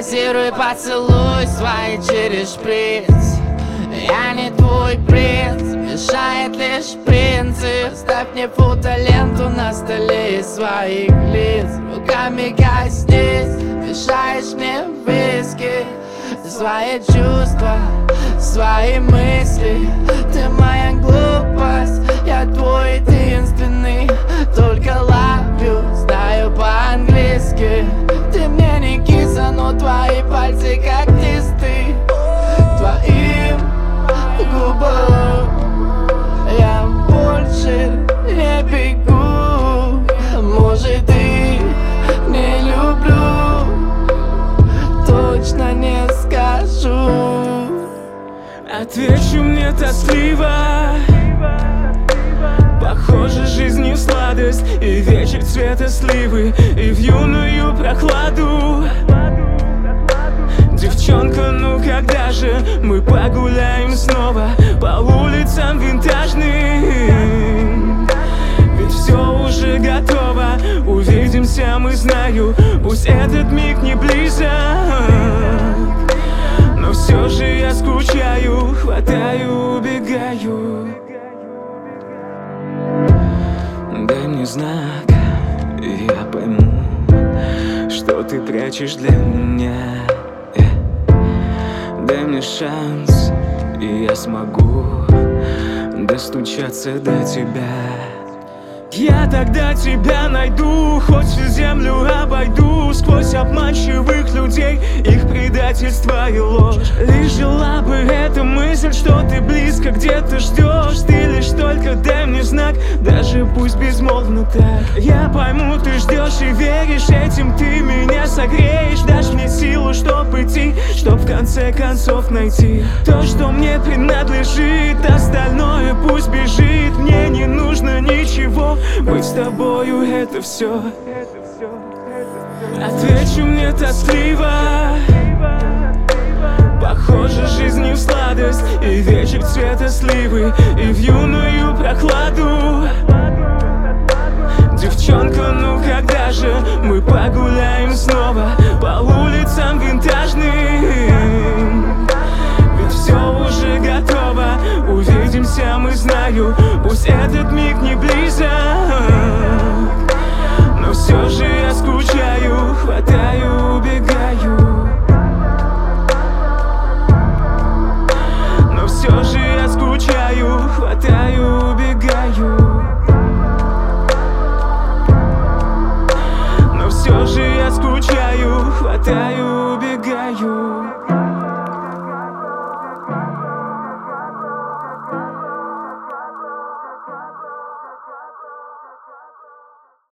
Массируй поцелуй свой через шприц. Я не твой принц, мешает лишь принцип. Ставь мне фотоленту на столе из своих лиц. Руками коснись, мешаешь мне в виски. Свои чувства, свои мысли. Ты моя глупость, я твой единственный. Только love you, знаю по-английски. Ты мне не киса, но твои пальцы как тисты. Твоим губам я больше не бегу. Может, и не люблю, точно не скажу. Отвечу мне тоскливо. Похоже, жизнь не в сладость, и вечер цвета сливы, и в юную прохладу. Девчонка, ну когда же мы погуляем снова по улицам винтажным? Ведь все уже готово, увидимся, мы знаю. Пусть этот миг не близок, но все же я скучаю, хватаю, убегаю. Дай мне знак, и я пойму, что ты прячешь для меня. Дай мне шанс, и я смогу достучаться до тебя. Я тогда тебя найду, хоть всю землю обойду. Сквозь обманчивых людей, их предательство и ложь. Лишь жила бы эта мысль, что ты близко где-то ждешь. Ты лишь только дай мне знак, даже пусть безмолвно так. Я пойму, ты ждешь и веришь, этим ты меня согреешь. Дашь мне силу, чтоб идти, чтоб в конце концов найти то, что мне принадлежит. Остальное пусть бежит, мне не нужно ничего. Быть с тобою — это все. Отвечу мне тоскливо. Похоже, жизнь не в сладость, и вечер цвета сливы, и в юную прохладу. Девчонка, ну когда же мы погуляем снова по улицам винтажным? Ведь все уже готово, увидимся, мы знаю. Пусть этот миг не близок, но все же я скучаю, хватаю, убегаю. Но все же я скучаю, хватаю, убегаю. Но все же я скучаю, хватаю, убегаю.